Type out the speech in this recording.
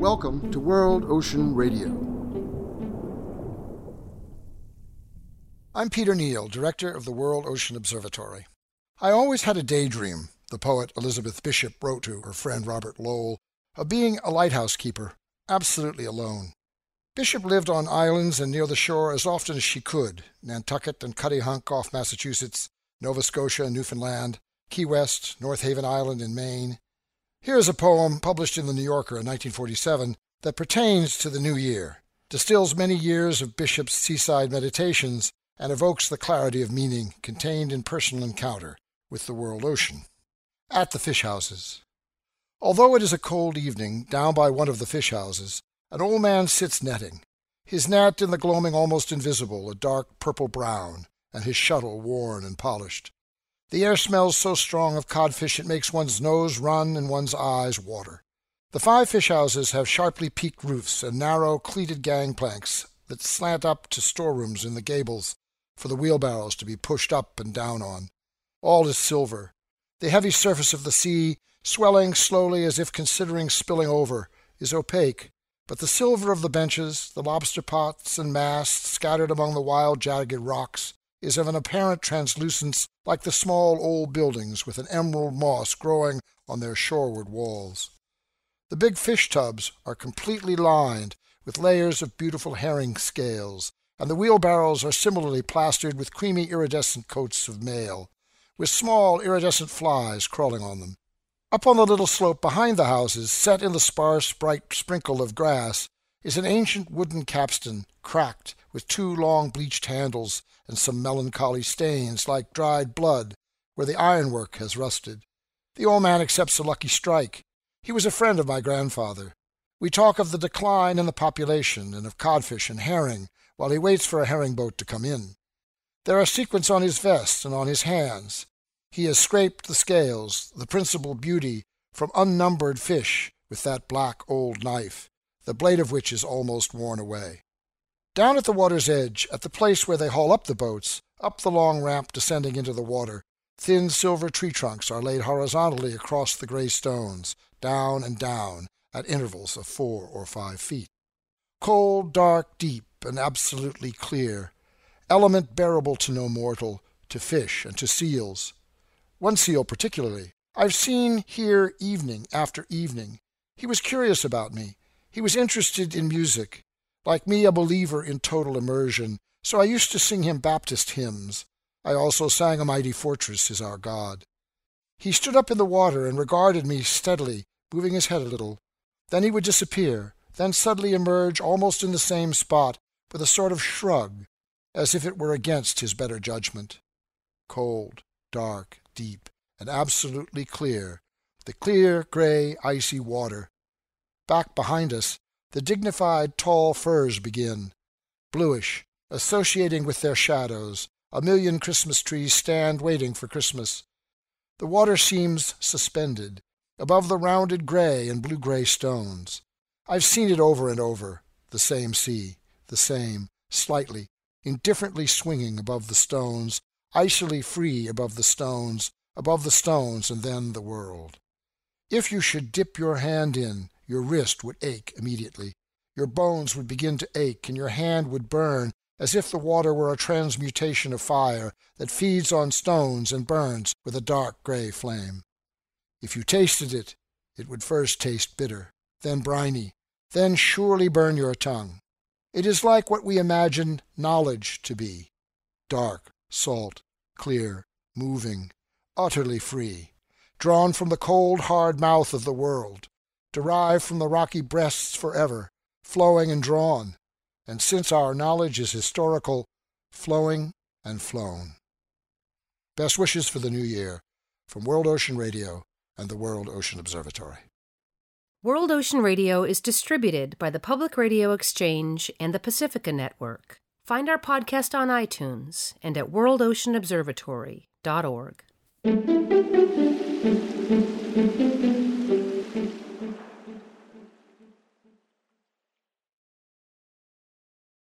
Welcome to World Ocean Radio. I'm Peter Neal, director of the World Ocean Observatory. I always had a daydream, the poet Elizabeth Bishop wrote to her friend Robert Lowell, of being a lighthouse keeper, absolutely alone. Bishop lived on islands and near the shore as often as she could, Nantucket and Cuttyhunk off Massachusetts, Nova Scotia and Newfoundland, Key West, North Haven Island in Maine. Here is a poem published in the New Yorker in 1947 that pertains to the new year, distills many years of Bishop's seaside meditations, and evokes the clarity of meaning contained in personal encounter with the world ocean. At the fish houses. Although it is a cold evening, down by one of the fish houses, an old man sits netting, his net in the gloaming almost invisible, a dark purple-brown, and his shuttle worn and polished. The air smells so strong of codfish it makes one's nose run and one's eyes water. The 5 fish houses have sharply peaked roofs and narrow, cleated gangplanks that slant up to storerooms in the gables for the wheelbarrows to be pushed up and down on. All is silver. The heavy surface of the sea, swelling slowly as if considering spilling over, is opaque, but the silver of the benches, the lobster pots and masts scattered among the wild jagged rocks, is of an apparent translucence like the small old buildings with an emerald moss growing on their shoreward walls. The big fish tubs are completely lined with layers of beautiful herring scales, and the wheelbarrows are similarly plastered with creamy iridescent coats of mail, with small iridescent flies crawling on them. Up on the little slope behind the houses, set in the sparse, bright sprinkle of grass, is an ancient wooden capstan, cracked, with 2 long bleached handles and some melancholy stains like dried blood, where the ironwork has rusted. The old man accepts a lucky strike. He was a friend of my grandfather. We talk of the decline in the population and of codfish and herring, while he waits for a herring boat to come in. There are sequins on his vest and on his hands. He has scraped the scales, the principal beauty, from unnumbered fish with that black old knife, the blade of which is almost worn away. Down at the water's edge, at the place where they haul up the boats, up the long ramp descending into the water, thin silver tree trunks are laid horizontally across the gray stones, down and down, at intervals of 4 or 5 feet. Cold, dark, deep, and absolutely clear, element bearable to no mortal, to fish and to seals. One seal particularly, I've seen here evening after evening. He was curious about me. He was interested in music. Like me, a believer in total immersion, so I used to sing him Baptist hymns. I also sang A Mighty Fortress Is Our God. He stood up in the water and regarded me steadily, moving his head a little. Then he would disappear, then suddenly emerge almost in the same spot, with a sort of shrug, as if it were against his better judgment. Cold, dark, deep, and absolutely clear, the clear, gray, icy water. Back behind us, the dignified tall firs begin, bluish, associating with their shadows. A million Christmas trees stand waiting for Christmas. The water seems suspended, above the rounded gray and blue-gray stones. I've seen it over and over, the same sea, the same, slightly, indifferently swinging above the stones, icily free above the stones, and then the world. If you should dip your hand in, your wrist would ache immediately. Your bones would begin to ache, and your hand would burn, as if the water were a transmutation of fire that feeds on stones and burns with a dark gray flame. If you tasted it, it would first taste bitter, then briny, then surely burn your tongue. It is like what we imagine knowledge to be, dark, salt, clear, moving, utterly free, drawn from the cold, hard mouth of the world, derived from the rocky breasts forever, flowing and drawn, and since our knowledge is historical, flowing and flown. Best wishes for the new year from World Ocean Radio and the World Ocean Observatory. World Ocean Radio is distributed by the Public Radio Exchange and the Pacifica Network. Find our podcast on iTunes and at worldoceanobservatory.org.